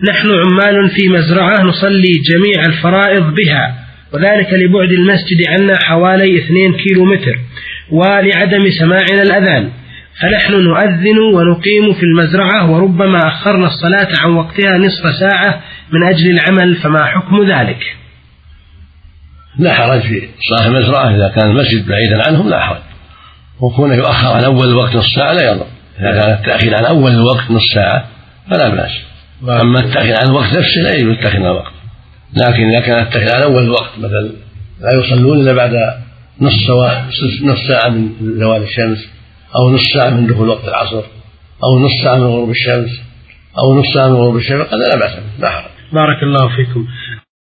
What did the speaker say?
نحن عمال في مزرعة نصلي جميع الفرائض بها، وذلك لبعد المسجد عنا حوالي 2 كيلومتر ولعدم سماعنا الأذان، فنحن نؤذن ونقيم في المزرعة، وربما أخرنا الصلاة عن وقتها نصف ساعة من أجل العمل، فما حكم ذلك؟ لا حرج في صاحب المزرعة إذا كان المسجد بعيدا عنهم لا حرج، وكونه يؤخر عن أول الوقت نصف ساعة لا يضر. إذا كان التأخير عن أول الوقت نصف ساعة فلا بأس، أما التأخير عن الوقت نفسه لا يجوز التأخير عن الوقت. لكن إذا كان التأخير عن أول الوقت مثلا لا يصلون إلا بعد نصف ساعة من زوال الشمس، أو نصف ساعة من دخول وقت العصر، أو نصف ساعة من غروب الشمس، أو نصف ساعة من غروب الشفق، هذا لا بأس به، لا حرج. بارك الله فيكم.